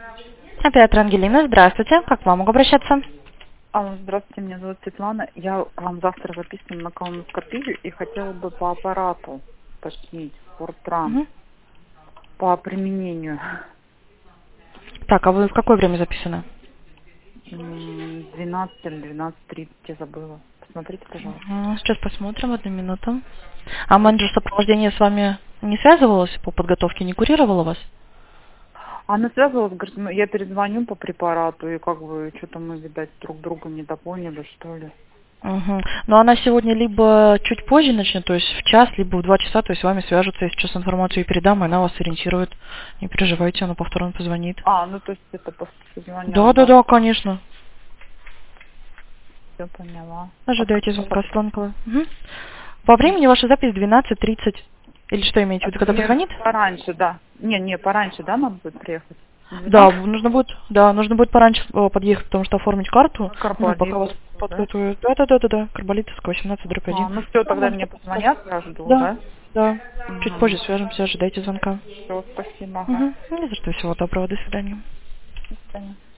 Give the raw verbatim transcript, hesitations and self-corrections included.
Оператор Ангелина, здравствуйте. Как к вам могу обращаться? Алло, здравствуйте, меня зовут Светлана. Я к вам завтра записана на колоноскопию и хотела бы по аппарату уточнить, Фортран, Мгм. по применению. Так, а вы в какое время записаны? М, двенадцать или двенадцать тридцать, я забыла. Посмотрите, пожалуйста. М, Сейчас посмотрим, одну минуту. А менеджер сопровождения с вами не связывалась по подготовке, не курировала вас? Она связывалась, говорит, ну, я перезвоню по препарату, и как бы что-то мы, видать, друг друга не допоняли, что ли. Угу. Но она сегодня либо чуть позже начнет, то есть в час, либо в два часа, то есть с вами свяжутся, я сейчас информацию ей передам, и она вас ориентирует. Не переживайте, она повторно позвонит. А, ну то есть это просто позвонила, Да, да, да? да, конечно. Все поняла. А Ожидайте когда звонка, так? Светлана Николаевна. Мгм. По времени ваша запись двенадцать тридцать. Или что имеете в виду, когда Мне позвонит? пораньше, да. Не, не, пораньше, да, надо будет приехать? Да, двенадцать? нужно будет, да, нужно будет пораньше э, подъехать, потому что оформить карту, На ну, пока вас Карболитовскую, да? подготовят. Да, да, да, да, да, Карболитовская, восемнадцать, дробь один. А, ну все, Ну, тогда может, мне подскажет. позвонят, я жду, Да, да? да. Чуть позже Угу. свяжемся, ожидайте звонка. Все, спасибо, ага. Угу. Не за что, всего доброго, до свидания. До свидания.